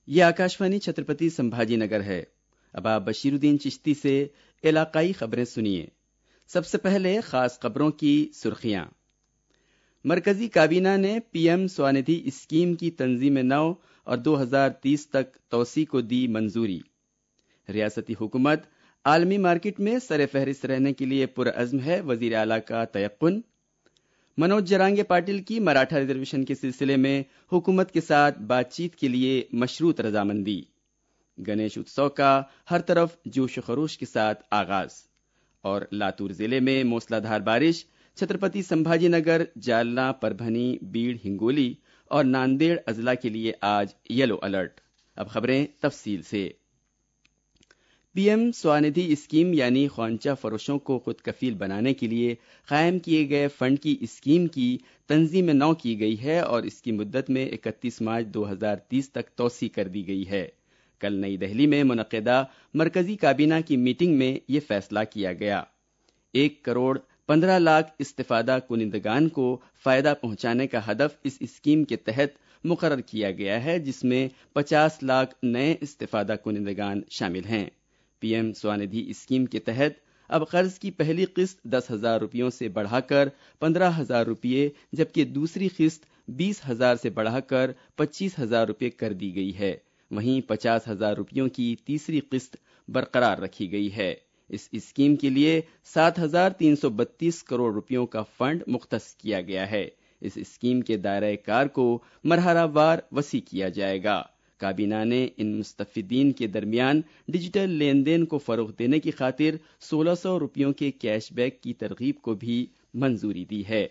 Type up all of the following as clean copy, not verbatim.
ये आकाशवाणी छत्रपति संभाजी नगर है। अब आप बशीरुद्दीन चिश्ती से इलाकाई खबरें सुनिए। सबसे पहले खास खबरों की सुर्खियां। मरकजी काबीना ने पीएम स्वनिधि स्कीम की तंजीम नौ और 2030 तक तोसी को दी मंजूरी। रियासती हुकूमत आलमी मार्केट में सरे फहरिस्त रहने के लिए पुरअज़्म है, वजीर आला का तयक्कुन। मनोज जरांगे पाटिल की मराठा रिजर्वेशन के सिलसिले में हुकूमत के साथ बातचीत के लिए मशरूत रजामंदी। गणेश उत्सव का हर तरफ जोश खरोश के साथ आगाज। और लातूर जिले में मूसलाधार बारिश, छत्रपति संभाजी नगर, जालना, परभनी, बीड़, हिंगोली और नांदेड़ अजला के लिए आज येलो अलर्ट। अब खबरें तफसील से। पीएम स्वनिधि स्कीम यानी ख्वांचा फरोशों को खुद कफील बनाने के लिए कायम किए गए फंड की स्कीम की तंजीम नौ की गई है और इसकी मुद्दत में 31 मार्च 2030 तक तोसी कर दी गई है। कल नई दिल्ली में मुनक्किदा मरकजी काबीना की मीटिंग में यह फैसला किया गया। 1 करोड़ 15 लाख इस्तिफादा कुनिंदगान को फायदा पहुंचाने का हदफ इस स्कीम के तहत मुकर्रर किया गया है, जिसमें 50 लाख नए इस्तिफादा कुनिंदगान शामिल हैं। पीएम स्वनिधि स्कीम के तहत अब कर्ज की पहली किस्त 10,000 रुपयों से बढ़ाकर 15,000 रुपये, जबकि दूसरी किस्त 20,000 से बढ़ाकर 25,000 रुपये कर दी गई है। वहीं 50,000 रुपयों की तीसरी किस्त बरकरार रखी गई है। इस स्कीम के लिए 7,332 करोड़ रुपयों का फंड मुख्तस किया गया है। इस स्कीम के दायरे कार को मरहलावार वसी किया जाएगा। काबीना ने इन मुस्तफिदीन के दरमियान डिजिटल लेन देन को फरोग देने की खातिर 1,600 रुपयों के कैशबैक की तरगीब को भी मंजूरी दी है।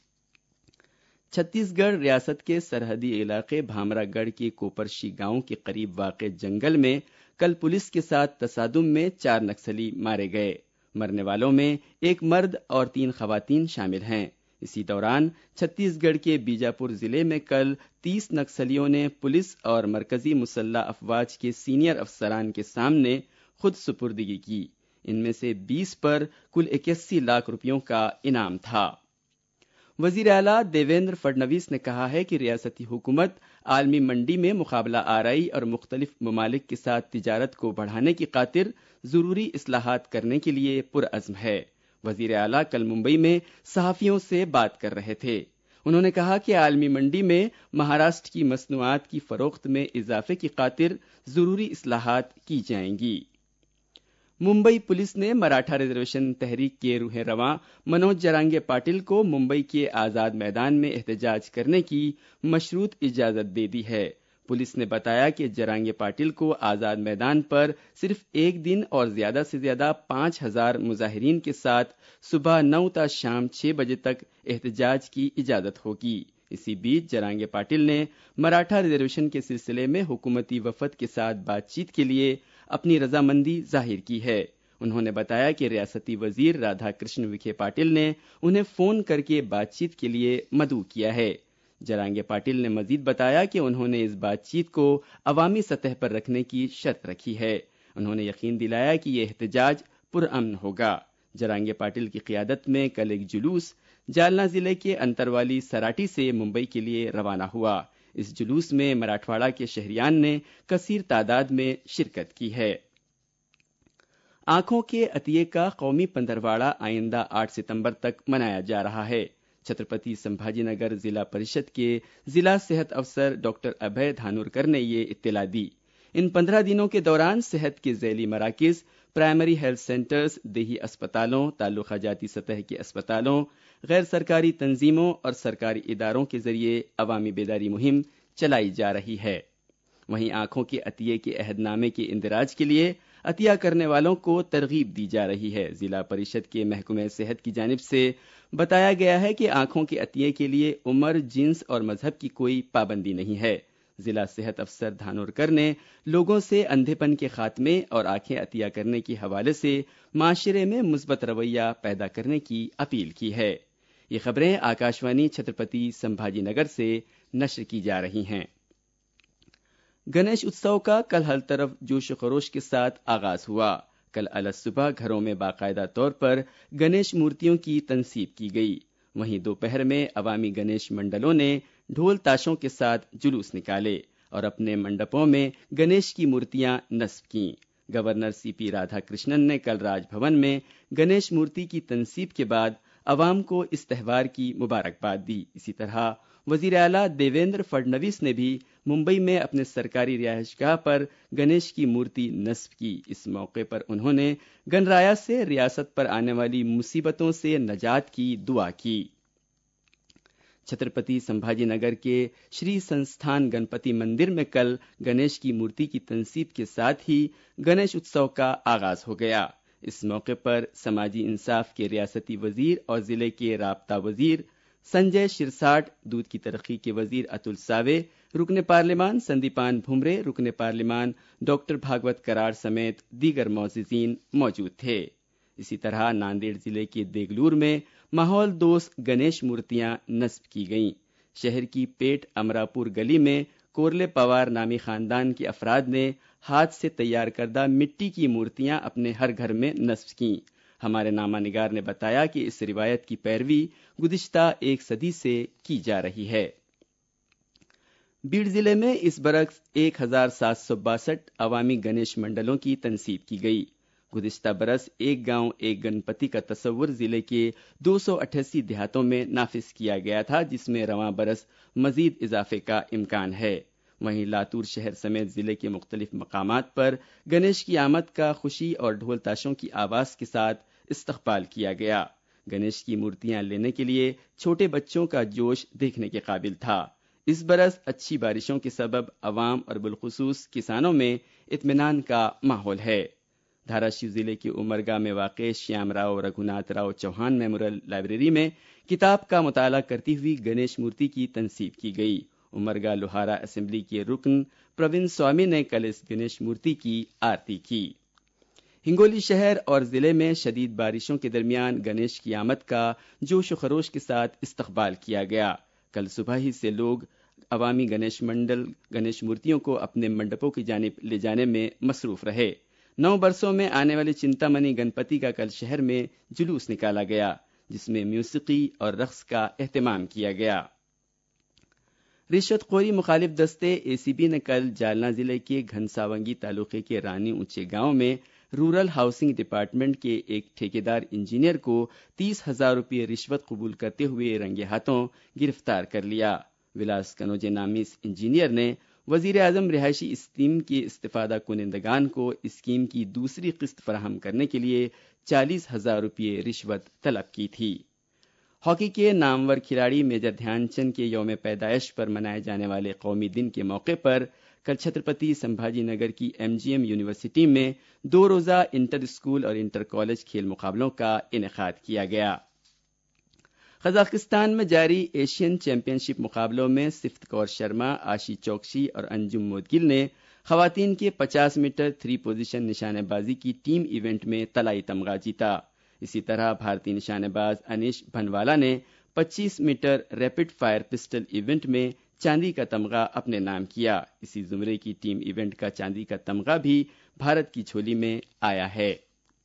छत्तीसगढ़ रियासत के सरहदी इलाके भामरागढ़ के कोपरशी गांव के करीब वाक़ जंगल में कल पुलिस के साथ तसादुम में 4 नक्सली मारे गए। मरने वालों में एक मर्द और 3 खवातीन शामिल हैं। इसी दौरान छत्तीसगढ़ के बीजापुर जिले में कल 30 नक्सलियों ने पुलिस और मरकजी मुसल्ला अफवाज के सीनियर अफसरान के सामने खुद सुपुर्दगी की। इनमें से 20 पर कुल 81 लाख रुपयों का इनाम था। वजीर आला देवेंद्र फडणवीस ने कहा है कि रियासती हुकूमत आलमी मंडी में मुकाबला आराई और मुख्तलिफ ममालिक के साथ तिजारत को बढ़ाने की खातिर जरूरी इस्लाहात करने के लिए पुरअज़्म है। वजीर आला कल मुंबई में सहाफियों से बात कर रहे थे। उन्होंने कहा कि आलमी मंडी में महाराष्ट्र की मसनूआत की फरोख्त में इजाफे की खातिर जरूरी इस्लाहात की जाएंगी। मुंबई पुलिस ने मराठा रिजर्वेशन तहरीक के रूह रवां मनोज जरांगे पाटिल को मुंबई के आजाद मैदान में एहतजाज करने की मशरूत इजाजत दे दी है। पुलिस ने बताया कि जरांगे पाटिल को आजाद मैदान पर सिर्फ एक दिन और ज्यादा से ज्यादा 5,000 मुजाहिरीन के साथ सुबह 9 ता शाम 6 बजे तक एहतजाज की इजाजत होगी। इसी बीच जरांगे पाटिल ने मराठा रिजर्वेशन के सिलसिले में हुकूमती वफद के साथ बातचीत के लिए अपनी रजामंदी जाहिर की है। उन्होंने बताया कि रियासती वजीर राधा कृष्ण विखे पाटिल ने उन्हें फोन करके बातचीत के लिए मदऊ किया है। जरांगे पाटिल ने मजीद बताया कि उन्होंने इस बातचीत को अवामी सतह पर रखने की शर्त रखी है। उन्होंने यकीन दिलाया कि यह एहतजाज पुरअमन होगा। जरांगे पाटिल की क़ियादत में कल एक जुलूस जालना जिले के अंतरवाली सराटी से मुंबई के लिए रवाना हुआ। इस जुलूस में मराठवाड़ा के शहरियान ने कसीर तादाद में शिरकत की है। आंखों के अतिये का कौमी पंद्रवाड़ा आइंदा 8 सितंबर तक मनाया जा रहा है। छत्रपति संभाजीनगर जिला परिषद के जिला सेहत अफसर डॉक्टर अभय धानुरकर ने ये इत्तला दी। इन 15 दिनों के दौरान सेहत के ज़ैली मराकिज, प्राइमरी हेल्थ सेंटर्स, देही अस्पतालों, ताल्लुका जाती सतह के अस्पतालों, गैर सरकारी तंजीमों और सरकारी इदारों के जरिए अवामी बेदारी मुहिम चलाई जा रही है। वहीं आंखों के अतिये के अहदनामे के इंदिराज के लिए अतिया करने वालों को तरगीब दी जा रही है। जिला परिषद के महकमे सेहत की जानिब से बताया गया है कि आंखों के अतिये के लिए उम्र, जिन्स और मजहब की कोई पाबंदी नहीं है। जिला सेहत अफसर धानोरकर ने लोगों से अंधेपन के खात्मे और आंखें अतिया करने के हवाले से माशरे में मुस्बत रवैया पैदा करने की अपील की है। ये खबरें आकाशवाणी छत्रपति संभाजीनगर से नश्र की जा रही हैं। गणेश उत्सव का कल हर तरफ जोश खरोश के साथ आगाज हुआ। कल अलग सुबह घरों में बाकायदा तौर पर गणेश मूर्तियों की तनसीब की गई। वहीं दोपहर में अवामी गणेश मंडलों ने ढोल ताशों के साथ जुलूस निकाले। اور اپنے منڈپوں میں گنیش کی مورتیاں نصب کیں۔ Governor C P Radhakrishnan نے کل راج بھون میں گنیش مورتی کی تنصیب کے بعد عوام کو اس تہوار کی مبارکباد دی۔ اسی طرح وزیر اعلیٰ دیویندر فڈنویس نے بھی ممبئی میں اپنے سرکاری رہائش گاہ پر گنیش کی مورتی نصب کی۔ اس موقع پر انہوں نے گنرایا سے ریاست پر آنے والی مصیبتوں سے نجات کی دعا کی۔ چھترپتی سمبھاجی نگر کے شری سنستھان گنپتی مندر میں کل گنیش کی مورتی کی تنصیب کے ساتھ ہی گنیش اتسو کا آغاز ہو گیا۔ اس موقع پر سماجی انصاف کے ریاستی وزیر اور ضلع کے رابطہ وزیر سنجے شرساٹ، دودھ کی ترقی کے وزیر اتل ساوے، رکن پارلیمان سندیپان بھمرے، رکن پارلیمان ڈاکٹر بھاگوت کراڑ سمیت دیگر معززین موجود تھے۔ اسی طرح ناندیڑ ضلع کے دیگلور میں ماحول دوست گنیش مورتیاں نصب کی گئیں۔ شہر کی پیٹ امراپور گلی میں کورلے پوار نامی خاندان کے افراد نے ہاتھ سے تیار کردہ مٹی کی مورتیاں اپنے ہر گھر میں نصب کیں۔ ہمارے نامہ نگار نے بتایا کہ اس روایت کی پیروی گزشتہ ایک صدی سے کی جا رہی ہے۔ بیڑ ضلع میں اس برس 1762 عوامی گنیش منڈلوں کی تنصیب کی گئی۔ گزشتہ برس ایک گاؤں ایک گنپتی کا تصور ضلع کے 288 دیہاتوں میں نافذ کیا گیا تھا، جس میں رواں برس مزید اضافے کا امکان ہے۔ وہیں لاتور شہر سمیت ضلع کے مختلف مقامات پر گنیش کی آمد کا خوشی اور ڈھول تاشوں کی آواز کے ساتھ استقبال کیا گیا۔ گنیش کی مورتیاں لینے کے لیے چھوٹے بچوں کا جوش دیکھنے کے قابل تھا۔ اس برس اچھی بارشوں کے سبب عوام اور بالخصوص کسانوں میں اطمینان کا ماحول ہے۔ دھاراشیو ضلع کے امرگا میں واقع شیام راؤ رگھوناتھ راؤ چوہان میموریل لائبریری میں کتاب کا مطالعہ کرتی ہوئی گنیش مورتی کی تنصیب کی گئی۔ امرگا لوہارا اسمبلی کے رکن پروین سوامی نے کل اس گنیش مورتی کی آرتی کی۔ ہنگولی شہر اور ضلع میں شدید بارشوں کے درمیان گنیش کی آمد کا جوش و خروش کے ساتھ استقبال کیا گیا۔ کل صبح ہی سے لوگ عوامی گنیش مورتیوں کو اپنے منڈپوں کی جانب لے جانے میں مصروف رہے۔ 9 برسوں میں آنے والے چنتامنی گنپتی کا کل شہر میں جلوس نکالا گیا، جس میں موسیقی اور رقص کا اہتمام کیا گیا۔ رشوت خوری مخالف دستے اے سی بی نے کل جالنا ضلع کے گھنساونگی تعلقے کے رانی اونچے گاؤں میں رورل ہاؤسنگ ڈپارٹمنٹ کے ایک ٹھیکیدار انجینئر کو 30,000 روپے رشوت قبول کرتے ہوئے رنگے ہاتھوں گرفتار کر لیا۔ ولاس کنوجے نامی اس انجینئر نے وزیر اعظم رہائشی اسکیم کے استفادہ کنندگان کو اسکیم کی دوسری قسط فراہم کرنے کے لیے 40,000 روپے رشوت طلب کی تھی۔ ہاکی کے نامور کھلاڑی میجر دھیان چند کے یوم پیدائش پر منائے جانے والے قومی دن کے موقع پر کل چھترپتی سمبھاجی نگر کی ایم جی ایم یونیورسٹی میں 2 روزہ انٹر اسکول اور انٹر کالج کھیل مقابلوں کا انعقاد کیا گیا۔ قزاقستان میں جاری ایشین چیمپئن شپ مقابلوں میں صفت کور شرما، آشی چوکسی اور انجم مودگل نے خواتین کے 50 میٹر 3 پوزیشن نشانہ بازی کی ٹیم ایونٹ میں طلائی تمغہ جیتا۔ اسی طرح بھارتی نشانہ باز انیش بھنوالا نے 25 metre rapid fire pistol event میں چاندی کا تمغہ اپنے نام کیا۔ اسی زمرے کی ٹیم ایونٹ کا چاندی کا تمغہ بھی بھارت کی جھولی میں آیا ہے۔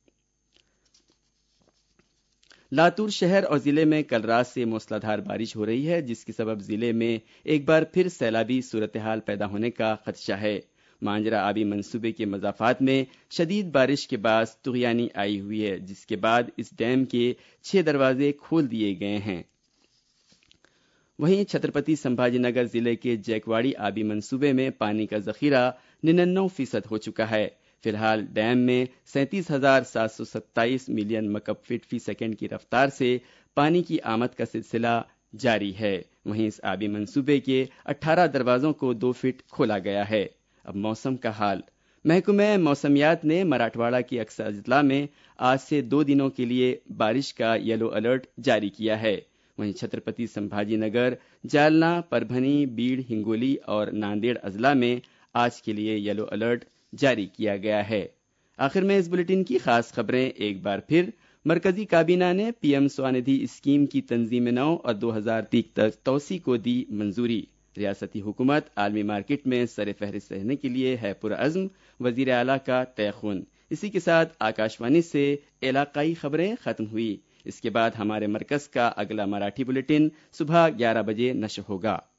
لاتور شہر اور ضلع میں کل رات سے موسلادھار بارش ہو رہی ہے، جس کے سبب ضلع میں ایک بار پھر سیلابی صورتحال پیدا ہونے کا خدشہ ہے۔ مانجرا آبی منصوبے کے مضافات میں شدید بارش کے باعث طغیانی آئی ہوئی ہے، جس کے بعد اس ڈیم کے 6 دروازے کھول دیے گئے ہیں۔ وہیں چھترپتی سمبھاجی نگر ضلع کے جیکواڑی آبی منصوبے میں پانی کا ذخیرہ 99% ہو چکا ہے۔ فی الحال ڈیم میں 37,727 ملین مکعب فٹ فی سیکنڈ کی رفتار سے پانی کی آمد کا سلسلہ جاری ہے۔ وہیں اس آبی منصوبے کے 18 دروازوں کو 2 فٹ کھولا گیا ہے۔ اب موسم کا حال۔ محکمہ موسمیات نے مراٹھواڑہ کے اکثر اضلاع میں آج سے 2 دنوں کے لیے بارش کا یلو الرٹ جاری کیا ہے۔ وہیں چھترپتی سمبھاجی نگر، جالنا، پربھنی، بیڑ، ہنگولی اور ناندیڑ اضلاع میں آج کے لیے یلو الرٹ جاری کیا گیا ہے۔ آخر میں اس بلیٹن کی خاص خبریں ایک بار پھر۔ مرکزی کابینہ نے پی ایم سوندھی اسکیم کی تنظیم نو اور 2030 تک توسیع کو دی منظوری۔ ریاستی حکومت عالمی مارکیٹ میں سر فہرست رہنے کے لیے ہے پرعزم، وزیر اعلیٰ کا تیقن۔ اسی کے ساتھ آکاشوانی سے علاقائی خبریں ختم ہوئی۔ اس کے بعد ہمارے مرکز کا اگلا مراٹھی بلیٹن صبح 11 بجے نشر ہوگا۔